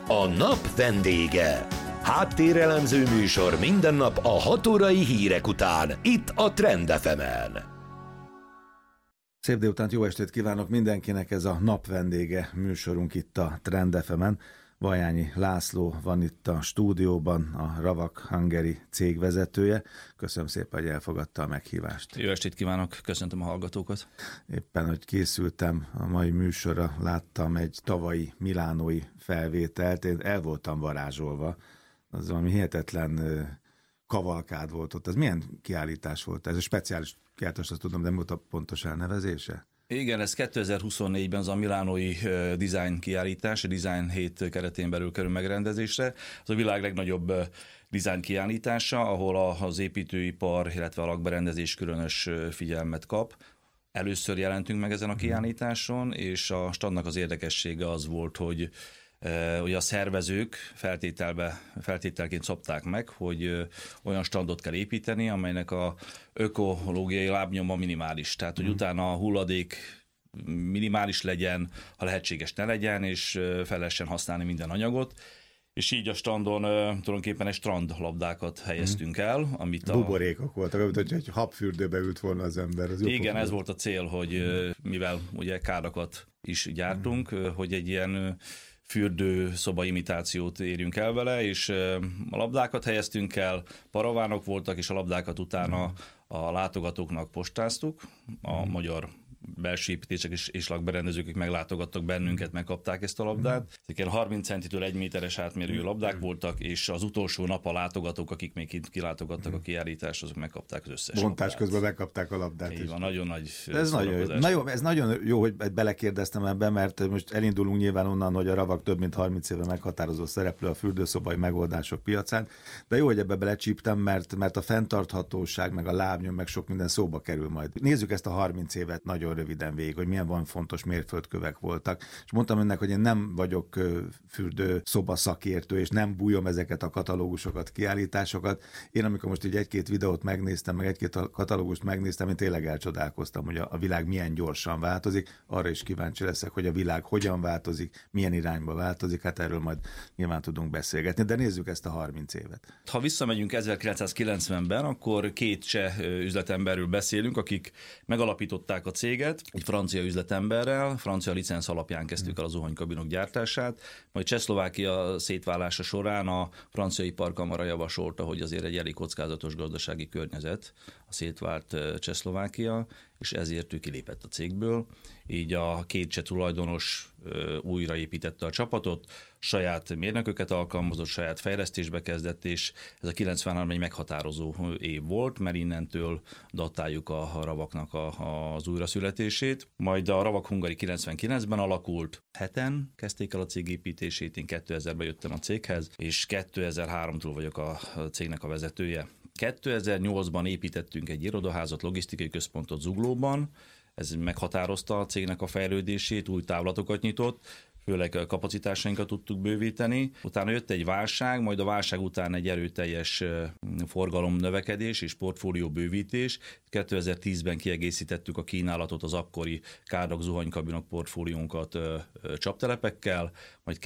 A nap vendége. Háttérelemző műsor minden nap a 6 órai hírek után, itt a Trend FM-en. Szép délutánt, jó estét kívánok mindenkinek, ez a nap vendége műsorunk itt a Trend FM-en. Vajányi László van itt a stúdióban, a Ravak Hungary cég vezetője. Köszönöm szépen, hogy elfogadta a meghívást. Jó estét kívánok, köszöntöm a hallgatókat. Éppen, hogy készültem a mai műsorra, láttam egy tavalyi milánói felvételt, én el voltam varázsolva. Az valami hihetetlen kavalkád volt ott. Ez milyen kiállítás volt? Ez a speciális kiállítás, azt tudom, de volt a pontos elnevezése? Igen, ez 2024-ben az a milánói design kiállítás, a Design Hét keretén belül kerül megrendezésre. Ez a világ legnagyobb design kiállítása, ahol az építőipar, illetve a lakberendezés különös figyelmet kap. Először jelentünk meg ezen a kiállításon, és a standnak az érdekessége az volt, hogy ugye a szervezők feltételként szabták meg, hogy olyan standot kell építeni, amelynek a ökológiai lábnyoma minimális. Tehát, hogy utána a hulladék minimális legyen, ha lehetséges ne legyen, és fel lehessen használni minden anyagot. És így a standon tulajdonképpen egy strandlabdákat helyeztünk el. Amit buborékok voltak, amit hogy egy habfürdőbe ült volna az ember. Az igen, ez volt a cél, hogy mivel ugye kádakat is gyártunk, hogy egy ilyen fürdőszoba imitációt érjünk el vele, és a labdákat helyeztünk el, paravánok voltak, és a labdákat utána a látogatóknak postáztuk, a magyar belső építések és lakberendezők, akik meglátogattak bennünket, megkapták ezt a labdát. Ezek ilyen 30 centitől 1 méteres átmérőjű labdák voltak, és az utolsó nap a látogatók, akik még kilátogattak a kiállításra, azok megkapták az összes bontás labdát. közben megkapták a labdát. Így van, nagyon nagy ez nagyon jó, hogy belekérdeztem ebbe, mert most elindulunk nyilván onnan, hogy a Ravak több mint 30 éve meghatározó szereplő a fürdőszobai megoldások piacán, de jó, hogy ebbe belecsíptem, mert a fenntarthatóság, meg a lábnyom, meg sok minden szóba kerül majd. Nézzük ezt a 30 évet nagyon röviden végig, hogy milyen van fontos mérföldkövek voltak. És mondtam önnek, hogy én nem vagyok fürdőszoba szakértő, és nem bújom ezeket a katalógusokat, kiállításokat. Én amikor most így egy-két videót megnéztem, meg egy-két katalógust megnéztem, én tényleg elcsodálkoztam, hogy a világ milyen gyorsan változik. Arra is kíváncsi leszek, hogy a világ hogyan változik, milyen irányba változik. Hát erről majd nyilván tudunk beszélgetni, de nézzük ezt a 30 évet. Ha visszamegyünk 1990-ben, akkor két cseh üzletemberről beszélünk, akik megalapították a céget, egy francia üzletemberrel, francia licenc alapján kezdtük el a zuhanykabinok gyártását, majd Csehszlovákia szétválása során a francia iparkamara javasolta, hogy azért egy elég kockázatos gazdasági környezet a szétvált Csehszlovákia, és ezért ő kilépett a cégből. Így a két cseh tulajdonos újraépítette a csapatot, saját mérnököket alkalmazott, saját fejlesztésbe kezdett, és ez a 93 egy meghatározó év volt, mert innentől datáljuk a Ravaknak az újraszületését. Majd a Ravak Hungary 99-ben alakult, 7-en kezdték el a cég építését, én 2000-ben jöttem a céghez, és 2003-tól vagyok a cégnek a vezetője. 2008-ban építettünk egy irodaházat, logisztikai központot Zuglóban, ez meghatározta a cégnek a fejlődését, új távlatokat nyitott, főleg a kapacitásainkat tudtuk bővíteni. Utána jött egy válság, majd a válság után egy erőteljes forgalomnövekedés és portfólió bővítés. 2010-ben kiegészítettük a kínálatot, az akkori kádak zuhanykabinok portfóliónkat csaptelepekkel, majd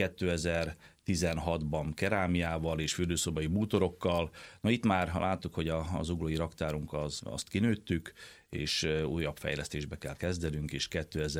2016-ban kerámiával és fürdőszobai bútorokkal. Na itt már láttuk, hogy az zuglói raktárunk azt kinőttük, és újabb fejlesztésbe kell kezdenünk, és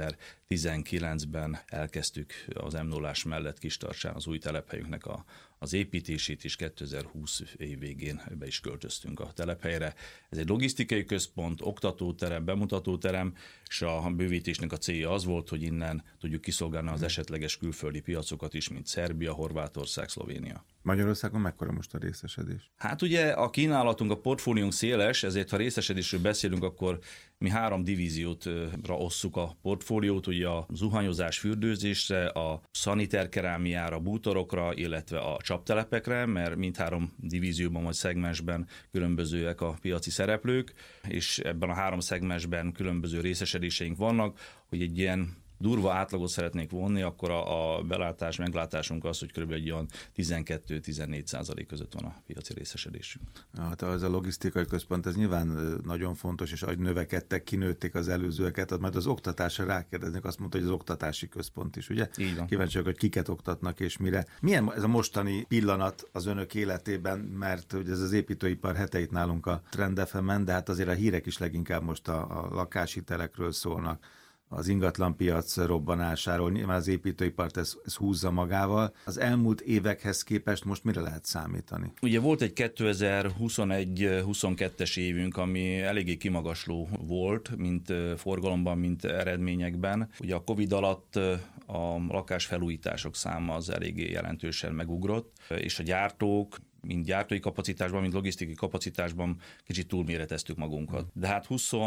2019-ben elkezdtük az M0-ás mellett Kistarcsán az új telephelyünknek az építését, és 2020 év végén be is költöztünk a telephelyre. Ez egy logisztikai központ, oktatóterem, bemutatóterem, és a bővítésnek a célja az volt, hogy innen tudjuk kiszolgálni az esetleges külföldi piacokat is, mint Szerbia, Horvátország, Szlovénia. Magyarországon mekkora most a részesedés? Hát ugye a kínálatunk, a portfóliónk széles, ezért ha részesedésről beszélünk, akkor mi 3 divíziótra osszuk a portfóliót, ugye a zuhanyozás, fürdőzésre, a szaniterkerámiára, bútorokra, illetve a csaptelepekre, mert mindhárom divízióban vagy szegmensben különbözőek a piaci szereplők, és ebben a 3 szegmensben különböző részesedéseink vannak, hogy egy ilyen durva átlagot szeretnék vonni, akkor a meglátásunk az, hogy kb. Egy olyan 12-14% között van a piaci részesedésünk. Hát az a logisztikai központ, ez nyilván nagyon fontos, és ahogy növekedtek, kinőtték az előzőeket, majd az oktatásra rákérdeznek, azt mondta, hogy az oktatási központ is, ugye? Így van. Kíváncsi vagyok, hogy kiket oktatnak és mire. Milyen ez a mostani pillanat az önök életében, mert ugye ez az építőipar heteit nálunk a Trend FM-en, de hát azért a hírek is leginkább most a lakáshitelekről szólnak, az ingatlanpiac robbanásáról, nyilván az építőipart ez húzza magával. Az elmúlt évekhez képest most mire lehet számítani? Ugye volt egy 2021-22-es évünk, ami eléggé kimagasló volt, mint forgalomban, mint eredményekben. Ugye a Covid alatt a lakásfelújítások száma az eléggé jelentősen megugrott, és a gyártók mind gyártói kapacitásban, mind logisztikai kapacitásban kicsit túlméreteztük magunkat. De hát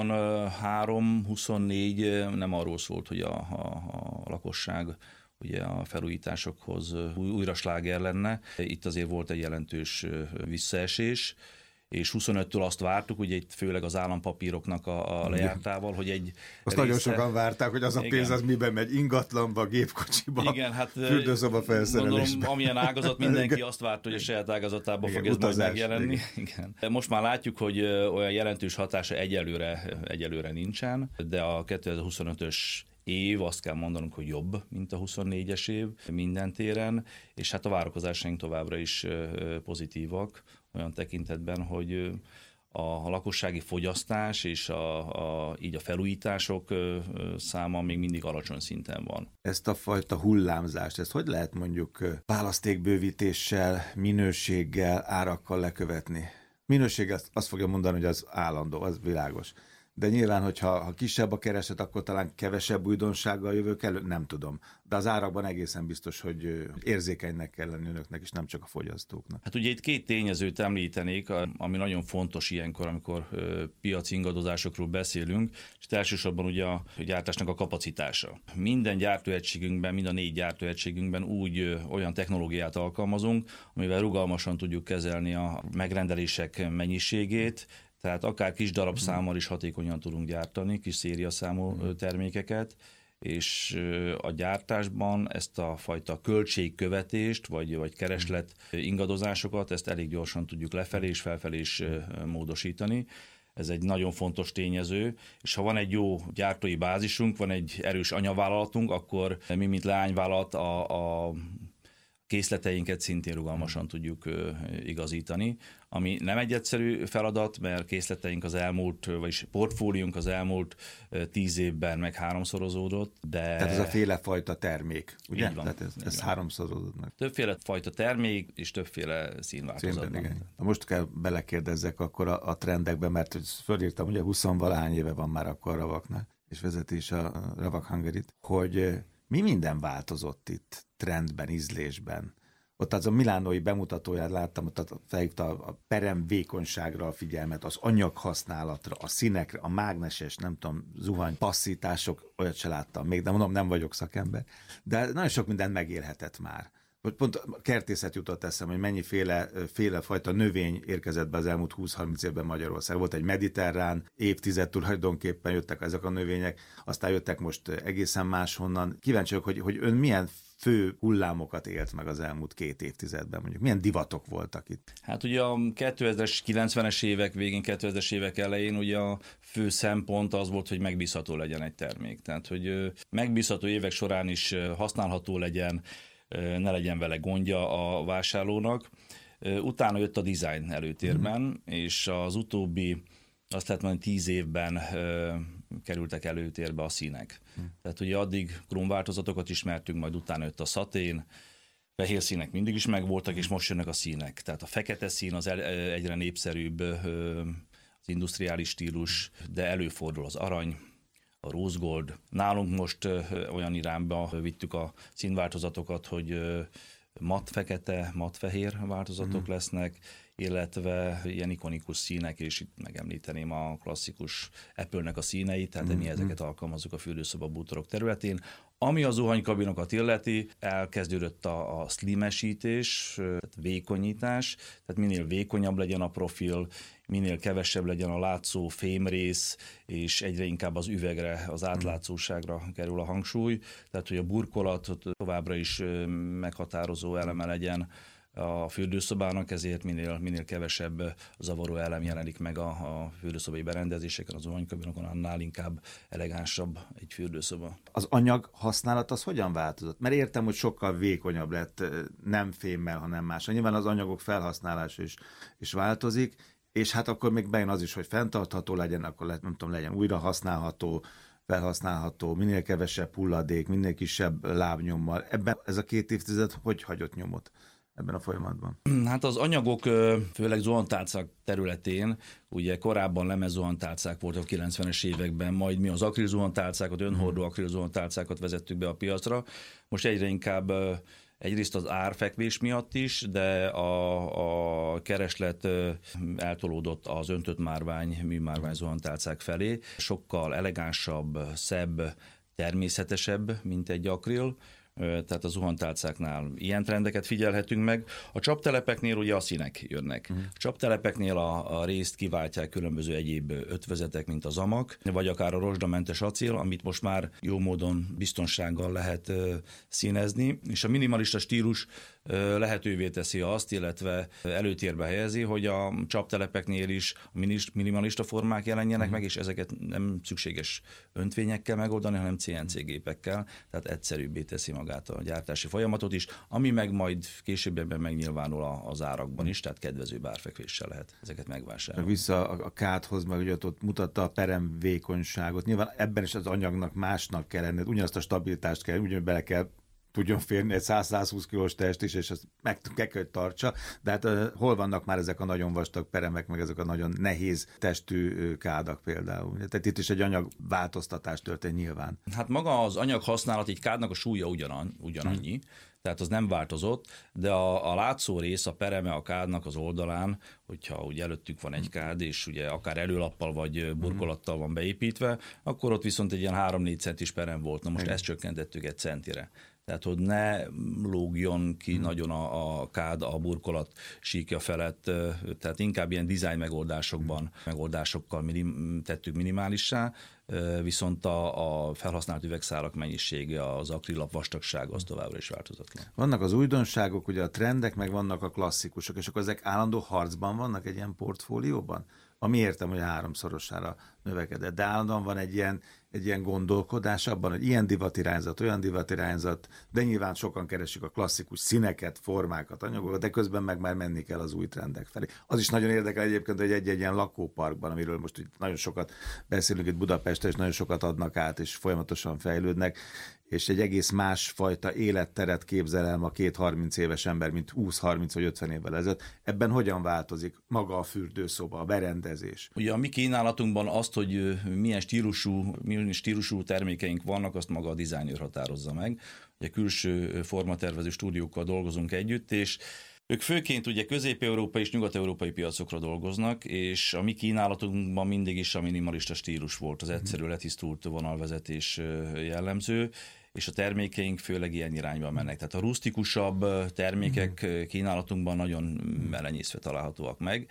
23-24 nem arról szólt, hogy a lakosság ugye a felújításokhoz újra sláger lenne. Itt azért volt egy jelentős visszaesés, és 25-től azt vártuk, ugye itt főleg az állampapíroknak a lejártával, hogy egy azt nagyon sokan várták, hogy az a pénz az miben megy, ingatlanba, gépkocsiba, igen, hát fürdőszoba felszerelésbe. Gondolom, amilyen ágazat, mindenki azt várta, hogy a saját ágazatában fog ez majd megjelenni. Igen. Most már látjuk, hogy olyan jelentős hatása egyelőre nincsen, de a 2025-ös év, azt kell mondanunk, hogy jobb, mint a 24-es év minden téren, és hát a várakozásaink továbbra is pozitívak, olyan tekintetben, hogy a lakossági fogyasztás és így a felújítások száma még mindig alacsony szinten van. Ezt a fajta hullámzást, ezt hogy lehet mondjuk választékbővítéssel, minőséggel, árakkal lekövetni? Minőség azt fogja mondani, hogy az állandó, az világos. De nyilván, hogyha kisebb a kereset, akkor talán kevesebb újdonsággal jövök elő, nem tudom. De az árakban egészen biztos, hogy érzékenynek kell lenni önöknek, és nem csak a fogyasztóknak. Hát ugye itt két tényezőt említenék, ami nagyon fontos ilyenkor, amikor piaci ingadozásokról beszélünk, és elsősorban ugye a gyártásnak a kapacitása. Minden gyártóegységünkben, mind a 4 gyártóegységünkben úgy olyan technológiát alkalmazunk, amivel rugalmasan tudjuk kezelni a megrendelések mennyiségét, tehát akár kis darabszámmal is hatékonyan tudunk gyártani, kis szériaszámú termékeket, és a gyártásban ezt a fajta költségkövetést, vagy kereslet ingadozásokat, ezt elég gyorsan tudjuk lefelé és felfelé is módosítani. Ez egy nagyon fontos tényező, és ha van egy jó gyártói bázisunk, van egy erős anyavállalatunk, akkor mi, mint leányvállalat, a készleteinket szintén rugalmasan tudjuk igazítani, ami nem egy egyszerű feladat, mert készleteink vagyis portfóliónk az elmúlt 10 évben meg 3-szorozódott, de... Tehát ez a féle fajta termék, ugye? Így van. Tehát ez 3-szorozódott meg. Többféle fajta termék és többféle színváltozatban. Most kell belekérdezzek akkor a trendekbe, mert fölírtam, ugye 20-valahány éve van már akkor a Ravaknál, és vezeti is a Ravak Hungaryt, hogy mi minden változott itt trendben, ízlésben. Ott az a milánói bemutatóját láttam, ott felhívta a perem vékonyságra a figyelmet, az anyaghasználatra, a színekre, a mágneses, nem tudom, zuhany, passzítások, olyat se láttam még, de mondom, nem vagyok szakember. De nagyon sok mindent megélhetett már. Pont a kertészet jutott eszem, hogy mennyiféle fajta növény érkezett be az elmúlt 20-30 évben Magyarország. Volt egy mediterrán évtized, tulajdonképpen jöttek ezek a növények, aztán jöttek most egészen máshonnan. Kíváncsi vagyok, hogy ön milyen fő hullámokat élt meg az elmúlt 2 évtizedben, mondjuk milyen divatok voltak itt? Hát ugye a 2000-es, 90-es évek végén, 2000-es évek elején ugye a fő szempont az volt, hogy megbízható legyen egy termék. Tehát, hogy megbízható évek során is használható legyen, ne legyen vele gondja a vásárlónak. Utána jött a design előtérben, és az utóbbi, azt lehet mondani, 10 évben kerültek előtérbe a színek. Tehát ugye addig krómváltozatokat ismertünk, majd utána jött a szatén, fehér színek mindig is megvoltak, és most jönnek a színek. Tehát a fekete szín az egyre népszerűbb, az industriális stílus, de előfordul az arany, a rose gold. Nálunk most olyan irányba vittük a színváltozatokat, hogy matt fekete, matt fehér változatok lesznek, illetve ilyen ikonikus színek, és itt megemlíteném a klasszikus Apple-nek a színeit, tehát mi ezeket alkalmazzuk a fürdőszoba bútorok területén, Ami a zuhanykabinokat illeti, elkezdődött a slimesítés, tehát vékonyítás, tehát minél vékonyabb legyen a profil, minél kevesebb legyen a látszó fémrész, és egyre inkább az üvegre, az átlátszóságra kerül a hangsúly, tehát hogy a burkolat továbbra is meghatározó eleme legyen a fürdőszobának, ezért minél kevesebb zavaró elem jelenik meg a fürdőszobai berendezéseken, az zuhanykabinokon, annál inkább elegánsabb egy fürdőszoba. Az anyag használat az hogyan változott? Mert értem, hogy sokkal vékonyabb lett, nem fémmel, hanem más. Nyilván az anyagok felhasználása is változik, és hát akkor még bejön az is, hogy fenntartható legyen, akkor nem tudom, legyen újra használható, felhasználható, minél kevesebb hulladék, minél kisebb lábnyommal. Ebben ez a 2 évtized hogy hagyott nyomot ebben a folyamatban? Hát az anyagok, főleg zuhantálcák területén, ugye korábban lemezzuhantálcák voltak a 90-es években, majd mi az akrilzuhantálcákat, önhordó akrilzuhantálcákat vezettük be a piacra. Most egyre inkább egyrészt az árfekvés miatt is, de a kereslet eltolódott az öntött márvány, műmárvány zuhantálcák felé. Sokkal elegánsabb, szebb, természetesebb, mint egy akril. Tehát a zuhantálcáknál ilyen trendeket figyelhetünk meg. A csaptelepeknél ugye a színek jönnek. A csaptelepeknél a részt kiváltják különböző egyéb ötvözetek, mint az amak, vagy akár a rozsdamentes acél, amit most már jó módon biztonsággal lehet színezni, és a minimalista stílus lehetővé teszi azt, illetve előtérbe helyezi, hogy a csaptelepeknél is a minimalista formák jelenjenek meg, és ezeket nem szükséges öntvényekkel megoldani, hanem CNC gépekkel, tehát egyszerűbbé teszi magát a gyártási folyamatot is, ami meg majd későbbiekben megnyilvánul az árakban is, tehát kedvezőbb árfekvéssel lehet ezeket megvásárolni. Vissza a kádhoz, meg ugye ott mutatta a perem vékonyságot. Nyilván ebben is az anyagnak másnak kell lenni, ugyanazt a stabilitást kell, ugyanúgy bele kell tudjon férni egy 100-120 kilós test is, és ezt meg kell, hogy tartsa, de hát hol vannak már ezek a nagyon vastag peremek, meg ezek a nagyon nehéz testű kádak például. Tehát itt is egy anyagváltoztatás történt nyilván. Hát maga az anyag használat, egy kádnak a súlya ugyanannyi, tehát az nem változott, de a látszó rész, a pereme a kádnak az oldalán, hogyha ugye előttük van egy kád, és ugye akár előlappal vagy burkolattal van beépítve, akkor ott viszont egy ilyen 3-4 centis perem volt. Na most ezt csökkentettük 1 centire. Tehát, hogy ne lógjon ki nagyon a kád a burkolat síkja felett, tehát inkább ilyen design megoldásokkal tettük minimálissá, viszont a felhasznált üvegszálak mennyisége, az akrilap vastagsága az továbbra is változatlan. Vannak az újdonságok, ugye a trendek, meg vannak a klasszikusok, és akkor ezek állandó harcban vannak egy ilyen portfólióban? Ami értem, hogy 3-szorosára növekedett, de állandóan van egy ilyen gondolkodás abban, hogy ilyen divatirányzat, olyan divatirányzat, de nyilván sokan keresik a klasszikus színeket, formákat, anyagokat, de közben meg már menni kell az új trendek felé. Az is nagyon érdekel egyébként, hogy egy ilyen lakóparkban, amiről most nagyon sokat beszélünk itt Budapesten, és nagyon sokat adnak át, és folyamatosan fejlődnek, és egy egész másfajta életteret képzel el ma 2-30 éves ember, mint 20-30 vagy 50 évvel ezelőtt. Ebben hogyan változik maga a fürdőszoba, a berendezés? Ugye a mi kínálatunkban azt, hogy milyen stílusú termékeink vannak, azt maga a designer határozza meg. Ugye külső formatervező stúdiókkal dolgozunk együtt, és ők főként ugye közép-európai és nyugat-európai piacokra dolgoznak, és a mi kínálatunkban mindig is a minimalista stílus volt, az egyszerű letisztult vonalvezetés jellemző, és a termékeink főleg ilyen irányba mennek. Tehát a rusztikusabb termékek kínálatunkban nagyon elenyészve találhatóak meg.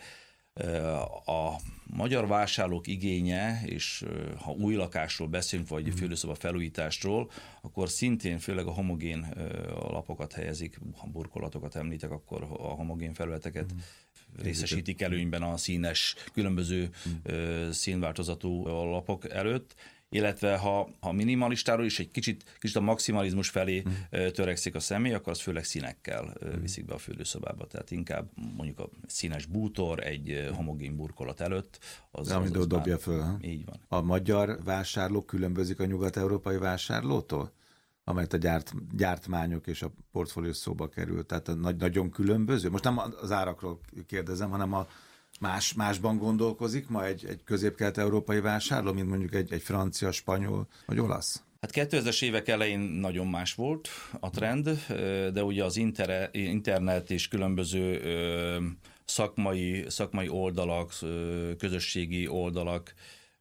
A magyar vásárlók igénye, és ha új lakásról beszélünk, vagy fürdőszoba felújításról, akkor szintén főleg a homogén lapokat helyezik, ha burkolatokat említek, akkor a homogén felületeket részesítik előnyben a színes, különböző színváltozatú lapok előtt, illetve ha minimalistáról is egy kicsit a maximalizmus felé törekszik a személy, akkor az főleg színekkel viszik be a fürdőszobába. Tehát inkább mondjuk a színes bútor egy homogén burkolat előtt. Amit dobja föl. Így van. A magyar vásárló különbözik a nyugat-európai vásárlótól? Amelyet a gyártmányok és a portfólió szóba kerül. Tehát nagyon különböző. Most nem az árakról kérdezem, hanem másban gondolkozik ma egy közép-kelet-európai vásárló, mint mondjuk egy francia, spanyol vagy olasz? Hát 2000-es évek elején nagyon más volt a trend, de ugye az internet és különböző szakmai oldalak, közösségi oldalak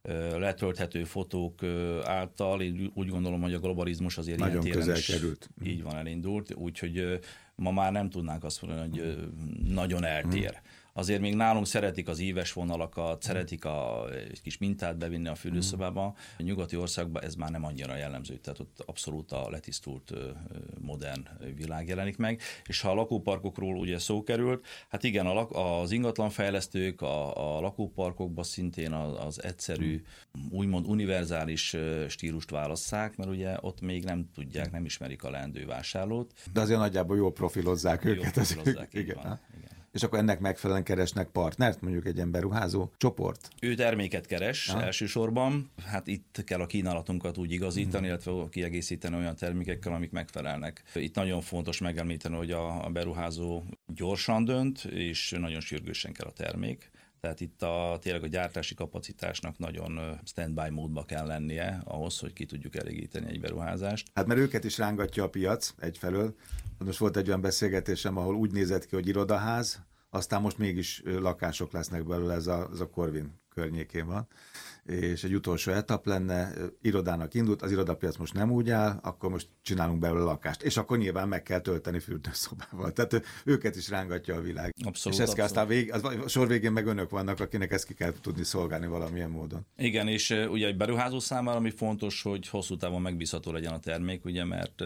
letölthető fotók által. Én úgy gondolom, hogy a globalizmus azért nagyon ilyen téren közel került. Így van, elindult, úgyhogy ma már nem tudnánk azt mondani, hogy nagyon eltér. Azért még nálunk szeretik az íves vonalakat, szeretik egy kis mintát bevinni a fürdőszobába. A nyugati országban ez már nem annyira jellemző, tehát ott abszolút a letisztult, modern világ jelenik meg. És ha a lakóparkokról ugye szó került, hát igen, az ingatlanfejlesztők a lakóparkokban szintén az egyszerű, úgymond univerzális stílust válasszák, mert ugye ott még nem tudják, nem ismerik a leendő vásárlót. De azért nagyjából jól profilozzák őket. Jól profilozzák, igen. És akkor ennek megfelelően keresnek partnert, mondjuk egy ilyen beruházó csoport? Ő terméket keres elsősorban, hát itt kell a kínálatunkat úgy igazítani, illetve kiegészíteni olyan termékekkel, amik megfelelnek. Itt nagyon fontos megemlíteni, hogy a beruházó gyorsan dönt, és nagyon sürgősen kell a termék. Tehát itt tényleg a gyártási kapacitásnak nagyon stand-by módba kell lennie ahhoz, hogy ki tudjuk elégíteni egy beruházást. Hát mert őket is rángatja a piac egyfelől. Most volt egy olyan beszélgetésem, ahol úgy nézett ki, hogy irodaház, aztán most mégis lakások lesznek belőle, ez a Corvin környékén van. És egy utolsó etap lenne, irodának indult, az irodapiac most nem úgy áll, akkor most csinálunk belőle lakást. És akkor nyilván meg kell tölteni fürdőszobával. Tehát őket is rángatja a világ. Abszolút, és ezt kell aztán a sor végén meg önök vannak, akinek ezt ki kell tudni szolgálni valamilyen módon. Igen, és ugye egy beruházó számára, ami fontos, hogy hosszú távon megbízható legyen a termék, ugye, mert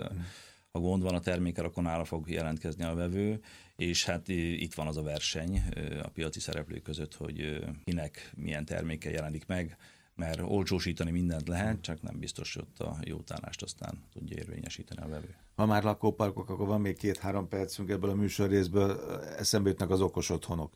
ha gond van a termékkel, akkor nála fog jelentkezni a vevő, és hát itt van az a verseny a piaci szereplők között, hogy kinek milyen termékkel jelenik meg, mert olcsósítani mindent lehet, csak nem biztos, hogy ott a jó utánlást aztán tudja érvényesíteni a vevő. Ha már lakóparkok, akkor van még 2-3 percünk ebből a műsorrészből, eszembe jutnak az okos otthonok.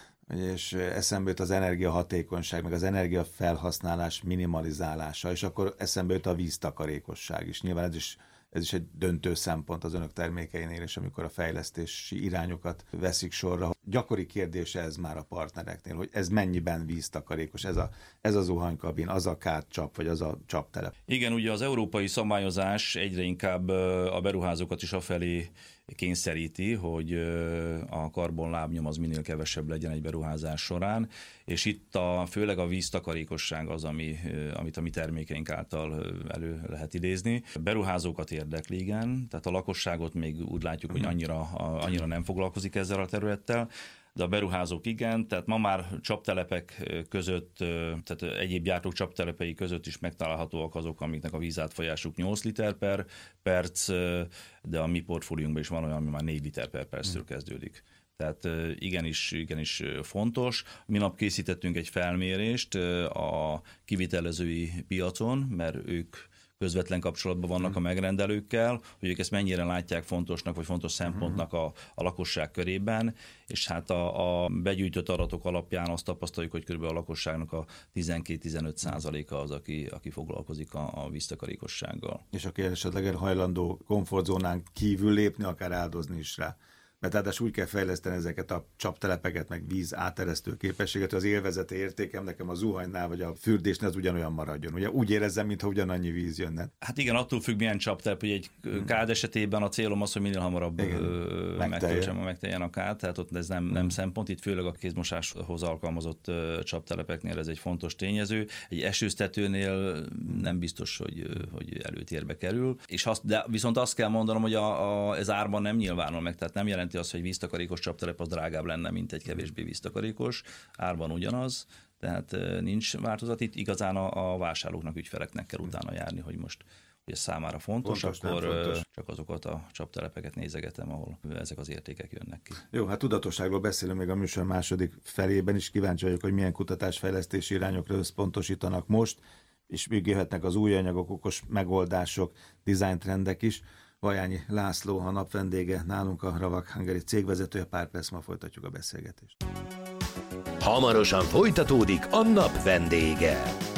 És eszembe jut az energiahatékonyság, meg az energiafelhasználás minimalizálása, és akkor eszembe jut a víztakarékosság is. Nyilván ez is egy döntő szempont az önök termékeinél, és amikor a fejlesztési irányokat veszik sorra. Gyakori kérdése ez már a partnereknél, hogy ez mennyiben víztakarékos, ez a zuhanykabin, az a kádcsap, vagy az a csaptelep. Igen, ugye az európai szabályozás egyre inkább a beruházókat is afelé kényszeríti, hogy a karbonlábnyom az minél kevesebb legyen egy beruházás során, és itt főleg a víztakarékosság az, amit a mi termékeink által elő lehet idézni. Beruházókat érdekli, igen, tehát a lakosságot még úgy látjuk, hogy annyira nem foglalkozik ezzel a területtel, de a beruházók igen, tehát ma már csaptelepek között, tehát egyéb gyártók csaptelepei között is megtalálhatóak azok, amiknek a vízátfolyásuk 8 liter per perc, de a mi portfóliunkban is van olyan, ami már 4 liter per perctől kezdődik. Tehát igenis fontos. Minap készítettünk egy felmérést a kivitelezői piacon, mert ők közvetlen kapcsolatban vannak a megrendelőkkel, hogy ők ezt mennyire látják fontosnak, vagy fontos szempontnak a lakosság körében, és hát a begyűjtött adatok alapján azt tapasztaljuk, hogy kb. A lakosságnak a 12-15%-a az, aki foglalkozik a víztakarékossággal. És aki esetleg hajlandó komfortzónán kívül lépni, akár áldozni is rá. Mert ráadásul úgy kell fejleszteni ezeket a csaptelepeket, meg víz áteresztő képességet, hogy az élvezeti értékem nekem a zuhanynál, vagy a fürdésnél az ugyanolyan maradjon. Ugye úgy érezzem, mintha ugyanannyi víz jönne. Hát igen, attól függ, milyen csaptelep, hogy egy kád esetében a célom az, hogy minél hamarabb megteljen a kád, tehát ott ez nem szempont, itt főleg a kézmosáshoz alkalmazott csaptelepeknél ez egy fontos tényező. Egy esőztetőnél nem biztos, hogy előtérbe kerül. De viszont azt kell mondanom, hogy ez árban nem nyilvánul meg, tehát nem jelenti azt, hogy víztakarékos csaptelep az drágább lenne, mint egy kevésbé víztakarékos. Árban ugyanaz, tehát nincs változat. Itt igazán a vásárlóknak, ügyfeleknek kell utána járni, hogy most hogy ez számára fontos, akkor fontos. Csak azokat a csaptelepeket nézegetem, ahol ezek az értékek jönnek ki. Jó, hát tudatosságról beszélünk még a műsor második felében is. Kíváncsi vagyok, hogy milyen kutatásfejlesztési irányokra összpontosítanak most, és még jöhetnek az új anyagok, okos megoldások, dizájntrendek is. Vajányi László a nap vendége, nálunk a Ravak Hungary cégvezetője, pár perc ma folytatjuk a beszélgetést. Hamarosan folytatódik a nap vendége.